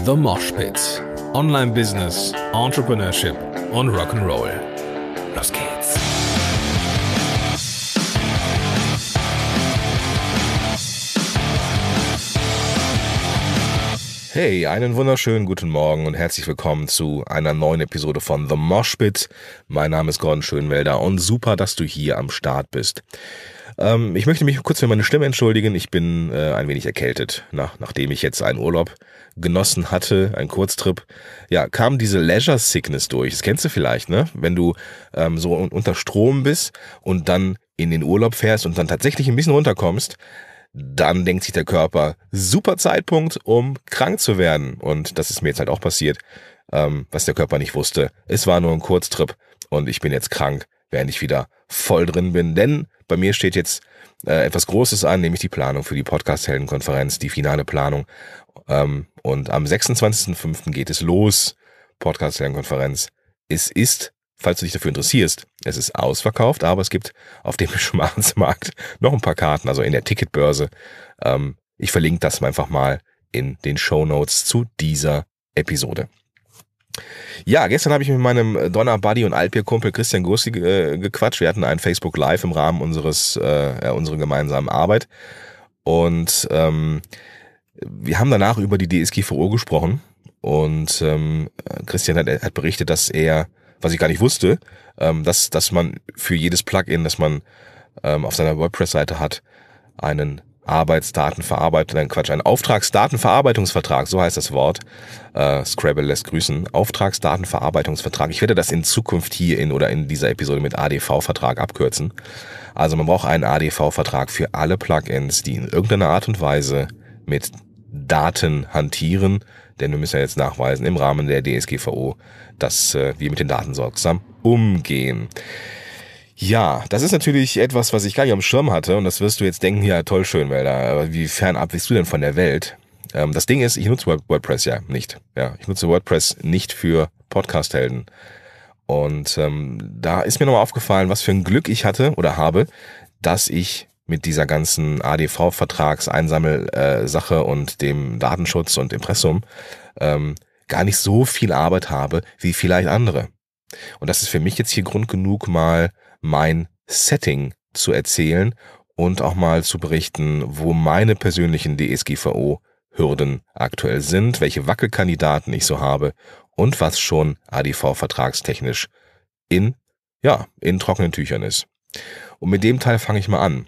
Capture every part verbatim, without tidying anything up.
The Mosh Pit. Online Business, Entrepreneurship und Rock'n'Roll. Los geht's. Hey, einen wunderschönen guten Morgen und herzlich willkommen zu einer neuen Episode von The Mosh Pit. Mein Name ist Gordon Schönwelder und super, dass du hier am Start bist. Ähm, ich möchte mich kurz für meine Stimme entschuldigen. Ich bin äh, ein wenig erkältet. Nach, nachdem ich jetzt einen Urlaub genossen hatte, einen Kurztrip, ja, kam diese Leisure Sickness durch. Das kennst du vielleicht, ne? Wenn du ähm, so unter Strom bist und dann in den Urlaub fährst und dann tatsächlich ein bisschen runterkommst, dann denkt sich der Körper, super Zeitpunkt, um krank zu werden. Und das ist mir jetzt halt auch passiert, ähm, was der Körper nicht wusste. Es war nur ein Kurztrip und ich bin jetzt krank, während ich wieder voll drin bin. Denn bei mir steht jetzt äh, etwas Großes an, nämlich die Planung für die Podcast-Helden-Konferenz, die finale Planung. Ähm, und am sechsundzwanzigsten fünften geht es los, Podcast-Helden-Konferenz. Es ist, falls du dich dafür interessierst, es ist ausverkauft, aber es gibt auf dem Schwarzmarkt noch ein paar Karten, also in der Ticketbörse. Ähm, ich verlinke das einfach mal in den Shownotes zu dieser Episode. Ja, gestern habe ich mit meinem Donner-Buddy und Altbier-Kumpel Christian Gurski äh, gequatscht. Wir hatten ein Facebook Live im Rahmen unseres äh, unserer gemeinsamen Arbeit. Und ähm, wir haben danach über die D S G V O gesprochen. Und ähm, Christian hat, hat berichtet, dass er, was ich gar nicht wusste, ähm, dass, dass man für jedes Plugin, das man ähm, auf seiner WordPress-Seite hat, einen Arbeitsdatenverarbeitung, nein Quatsch, einen Auftragsdatenverarbeitungsvertrag, so heißt das Wort. Äh, Scrabble lässt grüßen. Auftragsdatenverarbeitungsvertrag. Ich werde das in Zukunft hier in oder in dieser Episode mit A D V-Vertrag abkürzen. Also man braucht einen A D V-Vertrag für alle Plugins, die in irgendeiner Art und Weise mit Daten hantieren, denn wir müssen ja jetzt nachweisen im Rahmen der D S G V O, dass äh, wir mit den Daten sorgsam umgehen. Ja, das ist natürlich etwas, was ich gar nicht am Schirm hatte und das wirst du jetzt denken, ja toll, Schönwelder, aber wie fernab bist du denn von der Welt? Ähm, das Ding ist, ich nutze WordPress ja nicht. Ja, ich nutze WordPress nicht für Podcast-Helden. Und ähm, da ist mir nochmal aufgefallen, was für ein Glück ich hatte oder habe, dass ich mit dieser ganzen A D V-Vertrags-Einsammel-Sache und dem Datenschutz und Impressum ähm, gar nicht so viel Arbeit habe wie vielleicht andere. Und das ist für mich jetzt hier Grund genug, mal mein Setting zu erzählen und auch mal zu berichten, wo meine persönlichen D S G V O-Hürden aktuell sind, welche Wackelkandidaten ich so habe und was schon A D V-vertragstechnisch in, ja, in trockenen Tüchern ist. Und mit dem Teil fange ich mal an.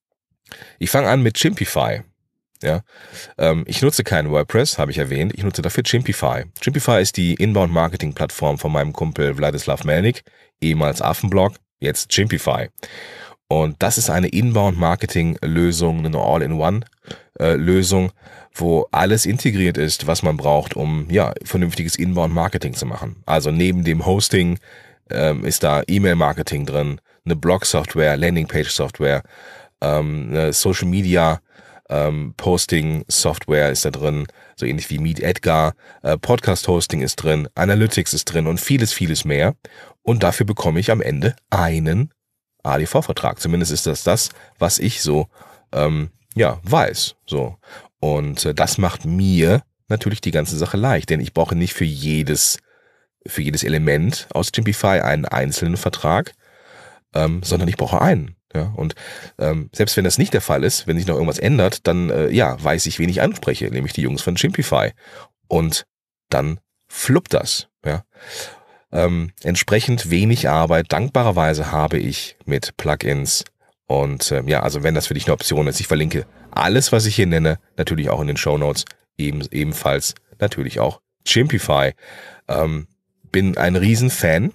Ich fange an mit Chimpify. Ja, ähm, ich nutze keinen WordPress, habe ich erwähnt. Ich nutze dafür Chimpify. Chimpify ist die Inbound-Marketing-Plattform von meinem Kumpel Wladislav Melnik, ehemals Affenblog, jetzt Chimpify. Und das ist eine Inbound-Marketing-Lösung, eine All-in-One-Lösung, wo alles integriert ist, was man braucht, um ja vernünftiges Inbound-Marketing zu machen. Also neben dem Hosting ähm, ist da E-Mail-Marketing drin, eine Blog-Software, Landing-Page-Software, ähm, eine Social-Media Ähm, Posting-Software ist da drin, so ähnlich wie Meet Edgar, äh, Podcast-Hosting ist drin, Analytics ist drin und vieles, vieles mehr. Und dafür bekomme ich am Ende einen A D V-Vertrag. Zumindest ist das das, was ich so ähm, ja weiß. So und äh, das macht mir natürlich die ganze Sache leicht, denn ich brauche nicht für jedes für jedes Element aus Chimpify einen einzelnen Vertrag, ähm, sondern ich brauche einen. Ja, und ähm, selbst wenn das nicht der Fall ist, wenn sich noch irgendwas ändert, dann äh, ja, weiß ich, wen ich anspreche, nämlich die Jungs von Chimpify. Und dann fluppt das. Ja. Ähm, entsprechend wenig Arbeit, dankbarerweise habe ich mit Plugins. Und ähm, ja, also wenn das für dich eine Option ist, ich verlinke alles, was ich hier nenne, natürlich auch in den Shownotes, eben, ebenfalls natürlich auch Chimpify. Ähm, bin ein Riesenfan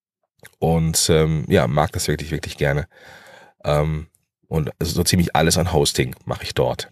und ähm, ja, mag das wirklich, wirklich gerne. Ähm, und so ziemlich alles an Hosting mache ich dort.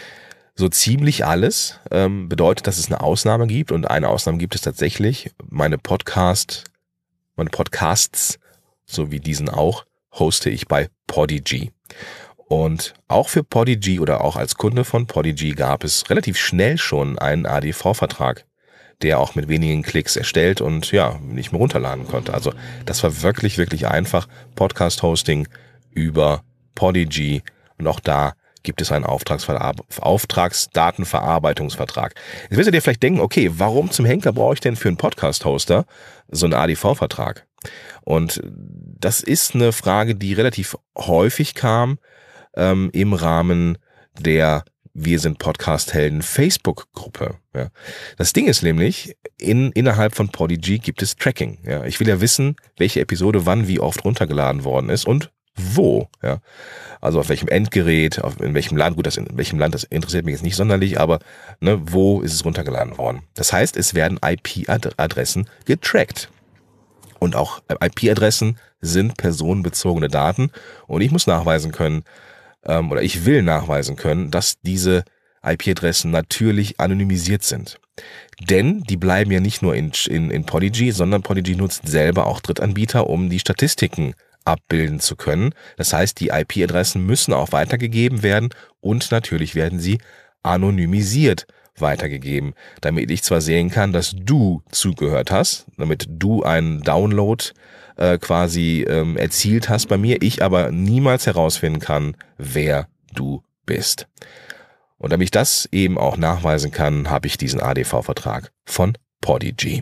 So ziemlich alles ähm, bedeutet, dass es eine Ausnahme gibt und eine Ausnahme gibt es tatsächlich. Meine Podcast, meine Podcasts, so wie diesen auch, hoste ich bei Podigy. Und auch für Podigy oder auch als Kunde von Podigy gab es relativ schnell schon einen A D V-Vertrag, der auch mit wenigen Klicks erstellt und ja, nicht mehr runterladen konnte. Also das war wirklich, wirklich einfach. Podcast-Hosting über Podigy und auch da gibt es einen Auftragsver- Auftragsdatenverarbeitungsvertrag. Jetzt wirst du dir vielleicht denken, okay, warum zum Henker brauche ich denn für einen Podcast-Hoster so einen A D V-Vertrag? Und das ist eine Frage, die relativ häufig kam ähm, im Rahmen der Wir sind Podcast-Helden Facebook-Gruppe. Ja. Das Ding ist nämlich, in, innerhalb von Podigy gibt es Tracking. Ja. Ich will ja wissen, welche Episode wann wie oft runtergeladen worden ist und wo. Ja. Also auf welchem Endgerät, auf, in welchem Land. Gut, das in, in welchem Land, das interessiert mich jetzt nicht sonderlich, aber ne, wo ist es runtergeladen worden? Das heißt, es werden I P-Adressen getrackt. Und auch I P-Adressen sind personenbezogene Daten. Und ich muss nachweisen können, ähm, oder ich will nachweisen können, dass diese I P-Adressen natürlich anonymisiert sind. Denn die bleiben ja nicht nur in, in, in Podigy, sondern Podigy nutzt selber auch Drittanbieter, um die Statistiken abbilden zu können. Das heißt, die I P-Adressen müssen auch weitergegeben werden und natürlich werden sie anonymisiert weitergegeben, damit ich zwar sehen kann, dass du zugehört hast, damit du einen Download äh, quasi ähm, erzielt hast bei mir, ich aber niemals herausfinden kann, wer du bist. Und damit ich das eben auch nachweisen kann, habe ich diesen A D V-Vertrag von Podigy.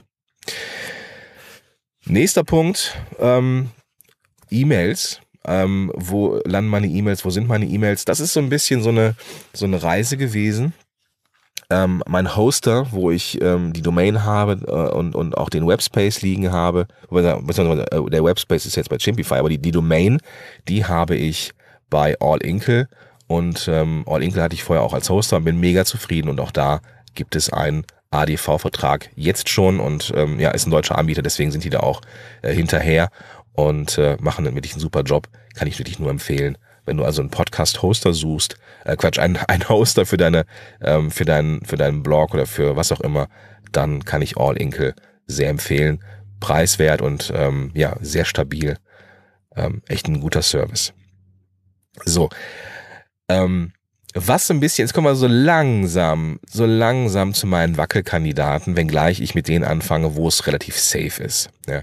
Nächster Punkt, ähm, E-Mails. Ähm, wo landen meine E-Mails? Wo sind meine E-Mails? Das ist so ein bisschen so eine, so eine Reise gewesen. Ähm, mein Hoster, wo ich ähm, die Domain habe äh, und, und auch den Webspace liegen habe, beziehungsweise äh, der Webspace ist jetzt bei Chimpify, aber die, die Domain, die habe ich bei All Inkle und ähm, All Inkle hatte ich vorher auch als Hoster und bin mega zufrieden und auch da gibt es einen A D V-Vertrag jetzt schon und ähm, ja, ist ein deutscher Anbieter, deswegen sind die da auch äh, hinterher und äh, machen dann wirklich einen super Job, kann ich wirklich nur empfehlen. Wenn du also einen Podcast-Hoster suchst, äh, Quatsch, einen, einen Hoster für deine, ähm, für deinen, für deinen Blog oder für was auch immer, dann kann ich All Inkle sehr empfehlen. Preiswert und ähm, ja, sehr stabil. Ähm, echt ein guter Service. So. Ähm, was so ein bisschen, jetzt kommen wir so langsam, so langsam zu meinen Wackelkandidaten, wenngleich ich mit denen anfange, wo es relativ safe ist. Ja.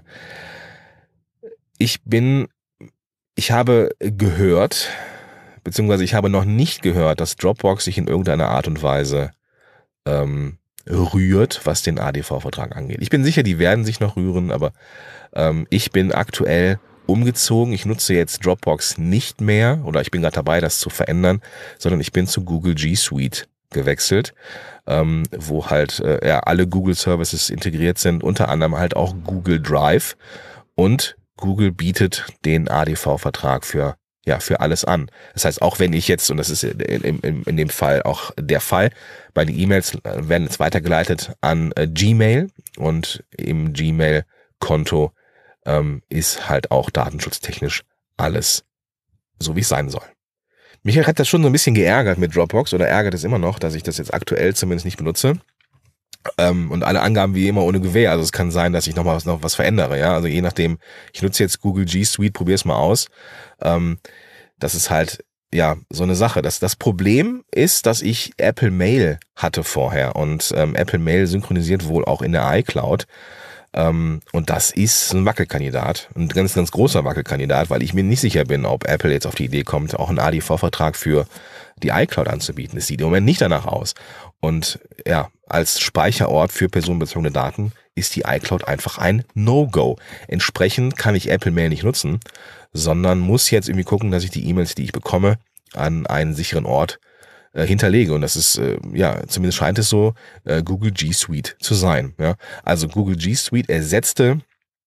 Ich bin Ich habe gehört, beziehungsweise ich habe noch nicht gehört, dass Dropbox sich in irgendeiner Art und Weise ähm, rührt, was den A D V-Vertrag angeht. Ich bin sicher, die werden sich noch rühren, aber ähm, ich bin aktuell umgezogen. Ich nutze jetzt Dropbox nicht mehr oder ich bin gerade dabei, das zu verändern, sondern ich bin zu Google G Suite gewechselt, ähm, wo halt äh, ja, alle Google Services integriert sind, unter anderem halt auch Google Drive und Google bietet den A D V-Vertrag für ja für alles an. Das heißt, auch wenn ich jetzt, und das ist in, in, in dem Fall auch der Fall, meine E-Mails werden jetzt weitergeleitet an äh, Gmail und im Gmail-Konto ähm, ist halt auch datenschutztechnisch alles so, wie es sein soll. Mich hat das schon so ein bisschen geärgert mit Dropbox oder ärgert es immer noch, dass ich das jetzt aktuell zumindest nicht benutze. Ähm, und alle Angaben wie immer ohne Gewähr. Also es kann sein, dass ich noch mal was, noch was verändere. Ja, also je nachdem. Ich nutze jetzt Google G Suite, probiere es mal aus. Ähm, das ist halt ja so eine Sache. Das das Problem ist, dass ich Apple Mail hatte vorher und ähm, Apple Mail synchronisiert wohl auch in der iCloud. Ähm, und das ist ein Wackelkandidat, ein ganz ganz großer Wackelkandidat, weil ich mir nicht sicher bin, ob Apple jetzt auf die Idee kommt, auch einen A D V-Vertrag für die iCloud anzubieten. Es sieht im Moment nicht danach aus. Und ja, als Speicherort für personenbezogene Daten ist die iCloud einfach ein No-Go. Entsprechend kann ich Apple Mail nicht nutzen, sondern muss jetzt irgendwie gucken, dass ich die E-Mails, die ich bekomme, an einen sicheren Ort äh, hinterlege. Und das ist, äh, ja, zumindest scheint es so, äh, Google G Suite zu sein. Ja? Also Google G Suite ersetzte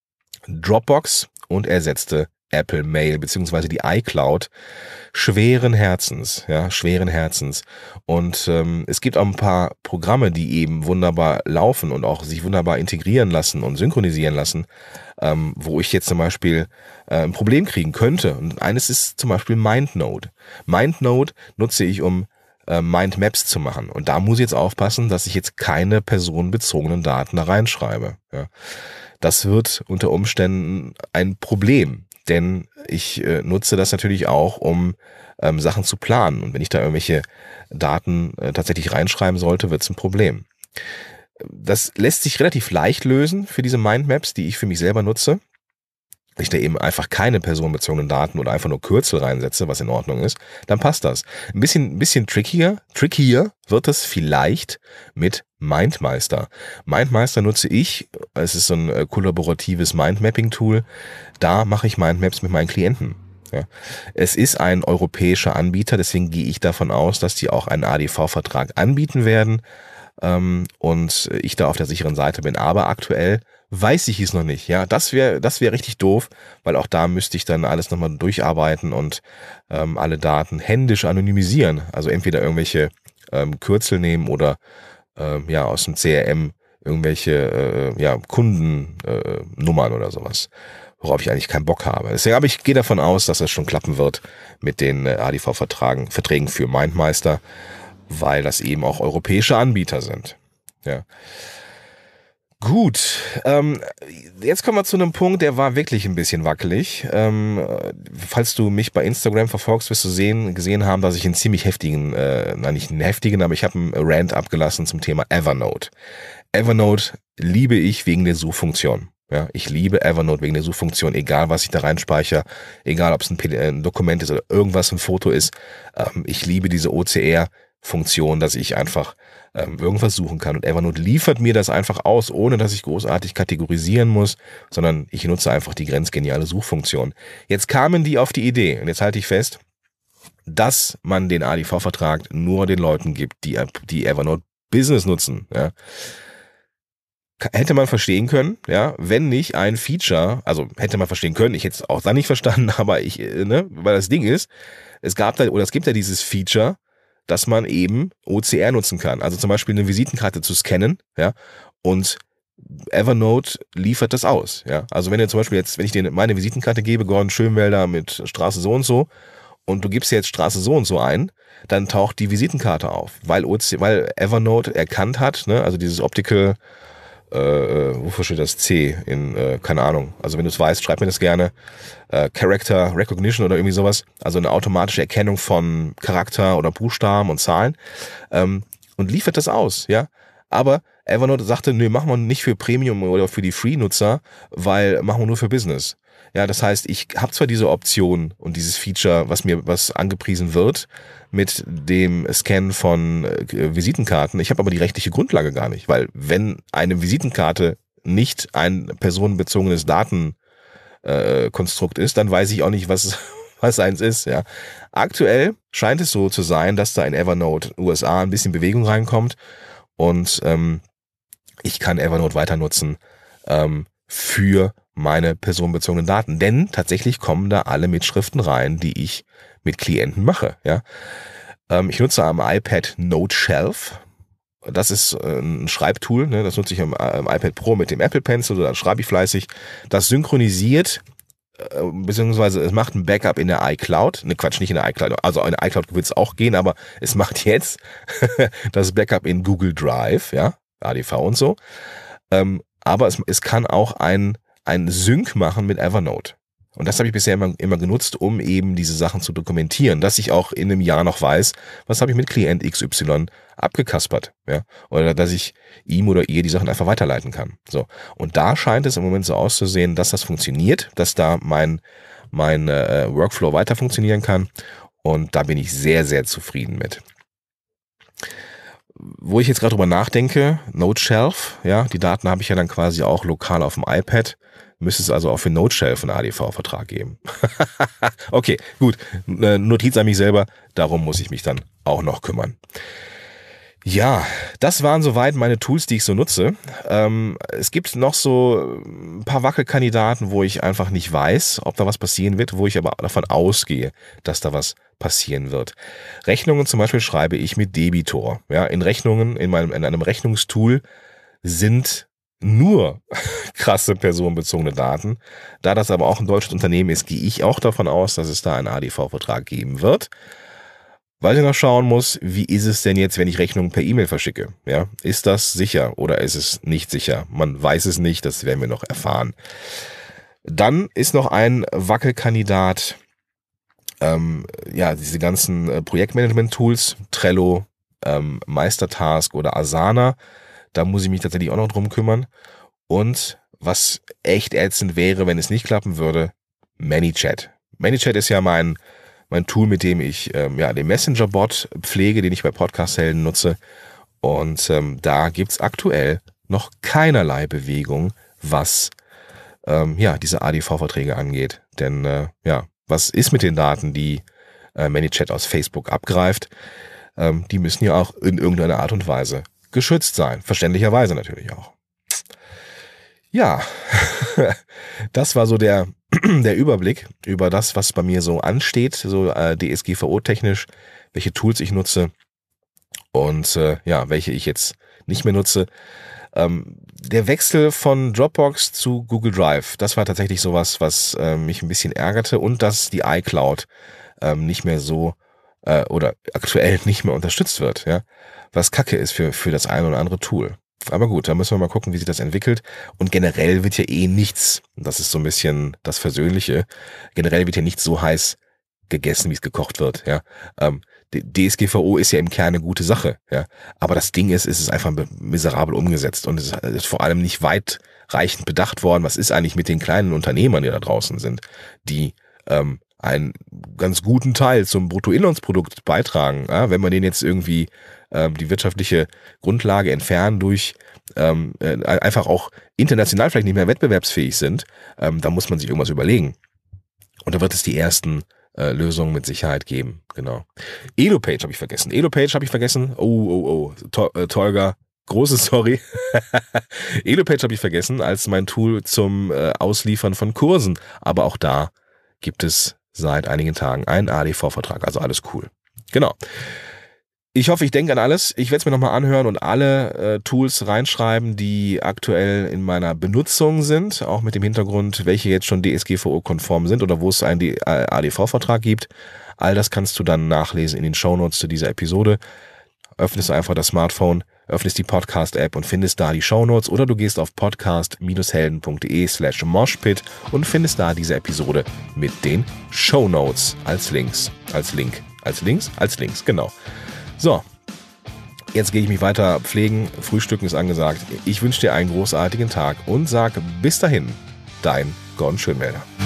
Dropbox und ersetzte Apple Mail beziehungsweise die iCloud schweren Herzens, ja, schweren Herzens. Und ähm, es gibt auch ein paar Programme, die eben wunderbar laufen und auch sich wunderbar integrieren lassen und synchronisieren lassen, ähm, wo ich jetzt zum Beispiel äh, ein Problem kriegen könnte. Und eines ist zum Beispiel MindNote. MindNote nutze ich, um äh, Mindmaps zu machen. Und da muss ich jetzt aufpassen, dass ich jetzt keine personenbezogenen Daten da reinschreibe. Ja. Das wird unter Umständen ein Problem. Denn ich äh, nutze das natürlich auch, um ähm, Sachen zu planen. Und wenn ich da irgendwelche Daten äh, tatsächlich reinschreiben sollte, wird es ein Problem. Das lässt sich relativ leicht lösen für diese Mindmaps, die ich für mich selber nutze. ich da eben einfach keine personenbezogenen Daten oder einfach nur Kürzel reinsetze, was in Ordnung ist, dann passt das. Ein bisschen, ein bisschen trickier, trickier wird es vielleicht mit MindMeister. MindMeister nutze ich, es ist so ein kollaboratives Mindmapping-Tool, da mache ich Mindmaps mit meinen Klienten. Ja. Es ist ein europäischer Anbieter, deswegen gehe ich davon aus, dass die auch einen A D V-Vertrag anbieten werden ähm, und ich da auf der sicheren Seite bin. Aber aktuell weiß ich es noch nicht. Ja, das wäre das wäre richtig doof, weil auch da müsste ich dann alles nochmal durcharbeiten und ähm, alle Daten händisch anonymisieren. Also entweder irgendwelche ähm, Kürzel nehmen oder ähm, ja aus dem C R M irgendwelche äh, ja Kundennummern äh, oder sowas, worauf ich eigentlich keinen Bock habe. Deswegen, aber ich gehe davon aus, dass das schon klappen wird mit den äh, A D V-Verträgen Verträgen für MindMeister, weil das eben auch europäische Anbieter sind. Ja. Gut, ähm, jetzt kommen wir zu einem Punkt, der war wirklich ein bisschen wackelig. Ähm, falls du mich bei Instagram verfolgst, wirst du sehen, gesehen haben, dass ich einen ziemlich heftigen, äh, nein nicht einen heftigen, aber ich habe einen Rant abgelassen zum Thema Evernote. Evernote liebe ich wegen der Suchfunktion. Ja, ich liebe Evernote wegen der Suchfunktion, egal was ich da reinspeichere, egal ob es ein, P D F, ein Dokument ist oder irgendwas, ein Foto ist. Ähm, ich liebe diese O C R-Funktion, dass ich einfach ähm, irgendwas suchen kann. Und Evernote liefert mir das einfach aus, ohne dass ich großartig kategorisieren muss, sondern ich nutze einfach die grenzgeniale Suchfunktion. Jetzt kamen die auf die Idee, und jetzt halte ich fest, dass man den A D V-Vertrag nur den Leuten gibt, die, die Evernote Business nutzen. Ja. Hätte man verstehen können, ja, wenn nicht ein Feature, also hätte man verstehen können, ich hätte es auch dann nicht verstanden, aber ich, ne, weil das Ding ist, es gab da, oder es gibt ja dieses Feature, dass man eben O C R nutzen kann, also zum Beispiel eine Visitenkarte zu scannen, ja, und Evernote liefert das aus, ja, also wenn du zum Beispiel jetzt, wenn ich dir meine Visitenkarte gebe, Gordon Schönwelder mit Straße so und so, und du gibst jetzt Straße so und so ein, dann taucht die Visitenkarte auf, weil O C, weil Evernote erkannt hat, ne, also dieses Optical Äh, wofür steht das C in, äh, keine Ahnung, also wenn du es weißt, schreib mir das gerne, äh, Character Recognition oder irgendwie sowas, also eine automatische Erkennung von Charakter oder Buchstaben und Zahlen, ähm, und liefert das aus, ja, aber Evernote sagte, nö, machen wir nicht für Premium oder für die Free-Nutzer, weil machen wir nur für Business. Ja, das heißt, ich habe zwar diese Option und dieses Feature, was mir was angepriesen wird, mit dem Scan von äh, Visitenkarten. Ich habe aber die rechtliche Grundlage gar nicht, weil wenn eine Visitenkarte nicht ein personenbezogenes Datenkonstrukt äh, ist, dann weiß ich auch nicht, was was eins ist. Ja, aktuell scheint es so zu sein, dass da in Evernote U S A ein bisschen Bewegung reinkommt und ähm, ich kann Evernote weiter nutzen ähm, für meine personenbezogenen Daten, denn tatsächlich kommen da alle Mitschriften rein, die ich mit Klienten mache. Ja, ähm, ich nutze am iPad Note Shelf. Das ist ein Schreibtool, ne? Das nutze ich am, am iPad Pro mit dem Apple Pencil, da schreibe ich fleißig. Das synchronisiert, äh, beziehungsweise es macht ein Backup in der iCloud. Ne, Quatsch, nicht in der iCloud. Also in der iCloud wird es auch gehen, aber es macht jetzt das Backup in Google Drive, ja, A D V und so. Ähm, aber es, es kann auch ein ein Sync machen mit Evernote. Und das habe ich bisher immer, immer genutzt, um eben diese Sachen zu dokumentieren, dass ich auch in einem Jahr noch weiß, was habe ich mit Klient X Y abgekaspert, ja, oder dass ich ihm oder ihr die Sachen einfach weiterleiten kann. So. Und da scheint es im Moment so auszusehen, dass das funktioniert, dass da mein, mein äh, Workflow weiter funktionieren kann. Und da bin ich sehr, sehr zufrieden mit. Wo ich jetzt gerade drüber nachdenke, Note Shelf, ja, die Daten habe ich ja dann quasi auch lokal auf dem iPad, müsste es also auch für Note Shelf einen A D V-Vertrag geben. Okay, gut, Notiz an mich selber, darum muss ich mich dann auch noch kümmern. Ja, das waren soweit meine Tools, die ich so nutze. Ähm, es gibt noch so ein paar Wackelkandidaten, wo ich einfach nicht weiß, ob da was passieren wird, wo ich aber davon ausgehe, dass da was passieren wird. Rechnungen zum Beispiel schreibe ich mit Debitor. Ja, in Rechnungen, in meinem, in einem Rechnungstool sind nur krasse personenbezogene Daten. Da das aber auch ein deutsches Unternehmen ist, gehe ich auch davon aus, dass es da einen A D V-Vertrag geben wird. Weil ich noch schauen muss, wie ist es denn jetzt, wenn ich Rechnungen per E-Mail verschicke? Ja, ist das sicher oder ist es nicht sicher? Man weiß es nicht, das werden wir noch erfahren. Dann ist noch ein Wackelkandidat, ähm, ja, diese ganzen äh, Projektmanagement-Tools, Trello, ähm, Meistertask oder Asana. Da muss ich mich tatsächlich auch noch drum kümmern. Und was echt ätzend wäre, wenn es nicht klappen würde, ManyChat. ManyChat ist ja mein, mein Tool, mit dem ich ähm, ja, den Messenger-Bot pflege, den ich bei Podcast-Helden nutze. Und ähm, da gibt's aktuell noch keinerlei Bewegung, was ähm, ja, diese A D V-Verträge angeht. Denn äh, ja, was ist mit den Daten, die äh, ManyChat aus Facebook abgreift? Ähm, die müssen ja auch in irgendeiner Art und Weise geschützt sein. Verständlicherweise natürlich auch. Ja, das war so der, der Überblick über das, was bei mir so ansteht, so äh, D S G V O-technisch, welche Tools ich nutze und äh, ja, welche ich jetzt nicht mehr nutze. Ähm, der Wechsel von Dropbox zu Google Drive, das war tatsächlich sowas, was äh, mich ein bisschen ärgerte, und dass die iCloud ähm, nicht mehr so äh, oder aktuell nicht mehr unterstützt wird, ja, was Kacke ist für, für das eine oder andere Tool. Aber gut, da müssen wir mal gucken, wie sich das entwickelt. Und generell wird ja eh nichts, das ist so ein bisschen das Versöhnliche, generell wird ja nicht so heiß gegessen, wie es gekocht wird. Ja, ähm, D S G V O ist ja im Kern eine gute Sache. Ja, aber das Ding ist, es ist einfach miserabel umgesetzt und es ist vor allem nicht weitreichend bedacht worden. Was ist eigentlich mit den kleinen Unternehmern, die da draußen sind, die ähm, einen ganz guten Teil zum Bruttoinlandsprodukt beitragen, ja, wenn man denen jetzt irgendwie ähm, die wirtschaftliche Grundlage entfernen durch ähm, äh, einfach auch international vielleicht nicht mehr wettbewerbsfähig sind, ähm, da muss man sich irgendwas überlegen. Und da wird es die ersten äh, Lösungen mit Sicherheit geben. Genau. Elopage habe ich vergessen. Elopage habe ich vergessen. Oh, oh, oh. To äh, Tolga, große Sorry. Elopage habe ich vergessen als mein Tool zum äh, Ausliefern von Kursen. Aber auch da gibt es seit einigen Tagen einen A D V-Vertrag. Also alles cool. Genau. Ich hoffe, ich denke an alles. Ich werde es mir nochmal anhören und alle äh, Tools reinschreiben, die aktuell in meiner Benutzung sind. Auch mit dem Hintergrund, welche jetzt schon D S G V O-konform sind oder wo es einen A D V-Vertrag gibt. All das kannst du dann nachlesen in den Shownotes zu dieser Episode. Öffnest einfach das Smartphone, öffnest die Podcast-App und findest da die Shownotes, oder du gehst auf podcast-helden.de slash moshpit und findest da diese Episode mit den Shownotes als Links, als Link, als Links, als Links, genau. So, jetzt gehe ich mich weiter pflegen, Frühstücken ist angesagt. Ich wünsche dir einen großartigen Tag und sag bis dahin, dein Gordon Schönwälder.